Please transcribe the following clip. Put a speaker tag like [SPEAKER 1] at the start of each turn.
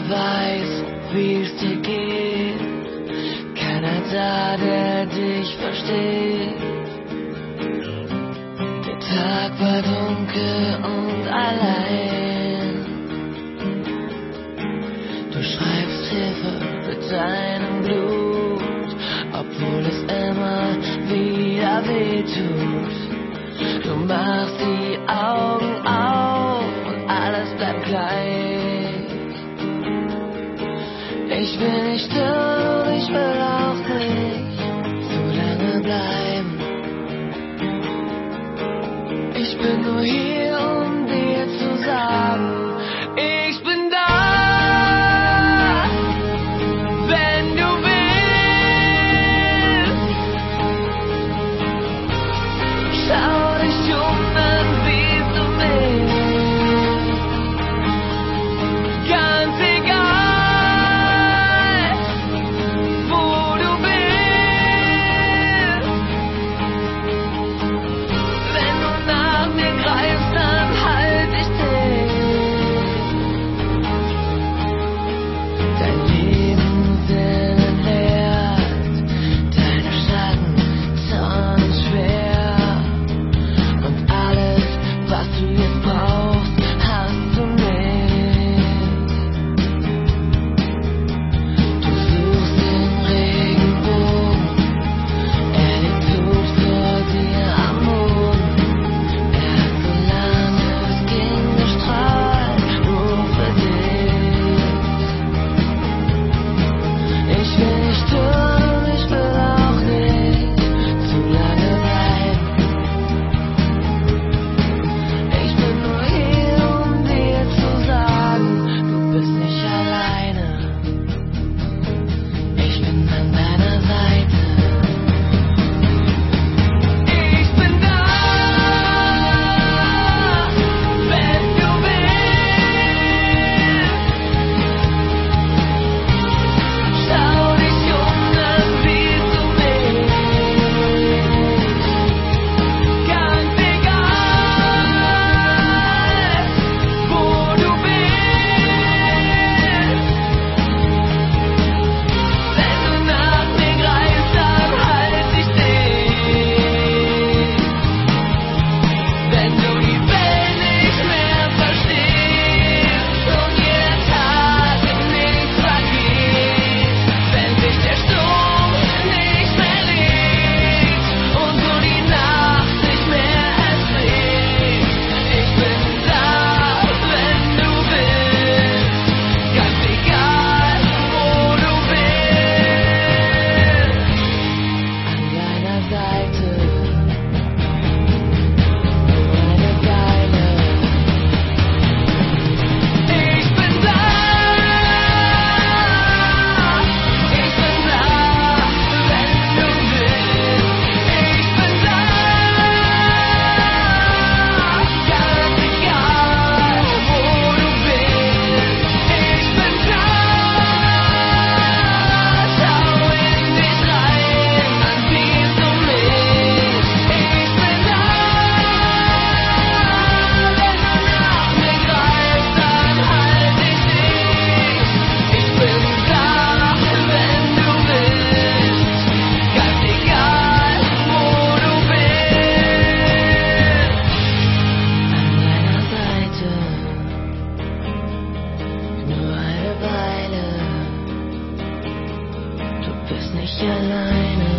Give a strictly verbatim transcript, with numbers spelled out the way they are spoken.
[SPEAKER 1] weiß, wie es dir geht. Keiner da, der dich versteht. Der Tag war dunkel und allein. Du schreibst Hilfe mit deinem Blut, obwohl es immer wieder wehtut. Du machst die Augen auf und alles bleibt gleich. Ich will nicht stören, ich will auch nicht zu lange bleiben. Ich bin nur hier, um dir zu sagen, ich bin da, wenn du willst. Schau dich um, dann siehst du mich. Ganz egal, wo du bist. Wenn du nach mir greifst, dann halt ich dich. Dein Lebenssinn entleert, deine Schatten tonnenschwer. Und alles, was du jetzt brauchst, hast du nicht. Du suchst den Regenbogen, er liegt tot vor dir am Boden. Er hat so lange es ging gestrahlt, nur für dich. Ich will nicht stören, ich will auch nicht zu lange bleiben. Ich bin nur hier, um dir zu sagen, du bist nicht alleine. Ich bin an deiner Seite. Ich bin da, wenn du willst. Schau dich um, dann siehst du mich. Ganz egal, wo du bist. Wenn du nach mir greifst, dann halt ich dich. Wenn du die Welt nicht mehr verstehst und jeder Tag in nichts vergeht, wenn sich der Sturm nicht mehr legt und du die Nacht nicht mehr erträgst. Ich bin da, wenn du willst. Ganz egal, wo du bist. An deiner Seite. Nur eine Weile. Ich bin da. Ich bin da, wenn du willst. Ich bin da. Ganz egal, wo du bist. Ich bin da. Schau in dich rein, dann siehst du mich. Ich bin da. Wenn du nach mir greifst, dann halt ich dich. Ich bin da, wenn du willst. Ganz egal, wo du bist. An deiner Seite. Nur eine Weile. Du bist nicht alleine.